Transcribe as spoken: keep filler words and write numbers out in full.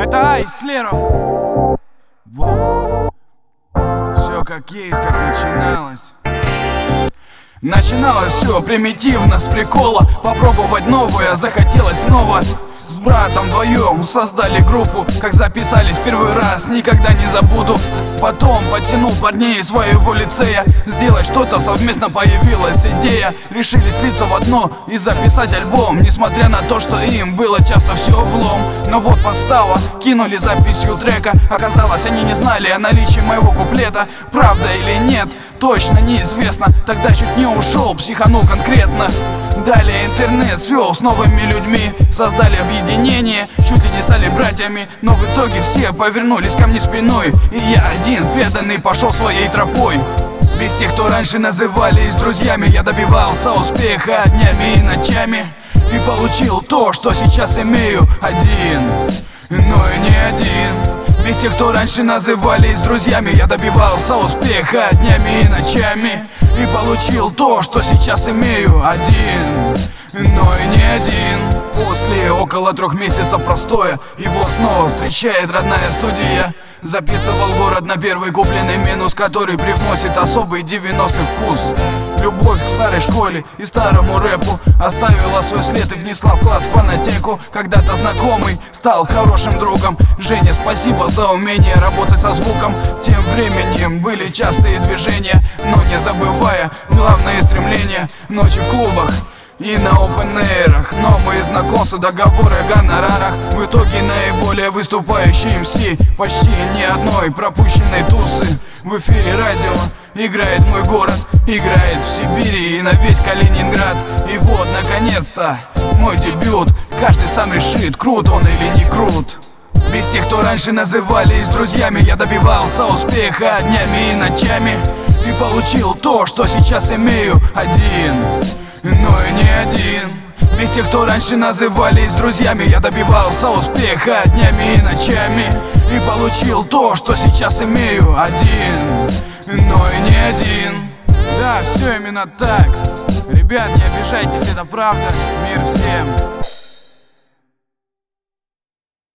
Это Айс Леро. Все как есть, как начиналось. Начиналось все примитивно, с прикола. Попробовать новое захотелось снова. С братом вдвоем создали группу. Как записались первый раз, никогда не забуду. Потом подтянул парней из своего лицея. Сделать что-то совместно, появилась идея. Решили слиться в одно и записать альбом. Несмотря на то, что им было часто все влом. Но вот подстава, кинули записью трека. Оказалось, они не знали о наличии моего куплета. Правда или нет, точно неизвестно. Тогда чуть не ушел, психанул конкретно. Далее интернет свел с новыми людьми. Создали объединение, чуть ли не стали братьями. Но в итоге все повернулись ко мне спиной. И я один, преданный, пошел своей тропой. Без тех, кто раньше назывались друзьями, я добивался успеха днями и ночами. И получил то, что сейчас имею, один, но и не один. Без тех, кто раньше назывались друзьями, я добивался успеха днями и ночами. И получил то, что сейчас имею, один, но и не один. После около трех месяцев простоя его снова встречает родная студия. Записывал город на первый купленный минус, который привносит особый девяностый вкус. Любовь к старой школе и старому рэпу оставила свой след и внесла вклад в фонотеку. Когда-то знакомый стал хорошим другом. Женя, спасибо за умение работать со звуком. Тем временем были частые движения, но не забывая главное стремление. Ночи в клубах и на опен-эйрах, новые знакомства, договоры о гонорарах. В итоге наиболее выступающий эм си. Почти ни одной пропущенной тусы. В эфире радио играет мой город, играет в Сибири и на весь Калининград. И вот, наконец-то, мой дебют. Каждый сам решит, крут он или не крут. Без тех, кто раньше назывались друзьями, я добивался успеха днями и ночами. И получил то, что сейчас имею, один, но и не один. Без тех, кто раньше назывались друзьями, я добивался успеха днями и ночами. И получил то, что сейчас имею, один, но и не один. Да, все именно так. Ребят, не обижайтесь, это правда. Мир всем.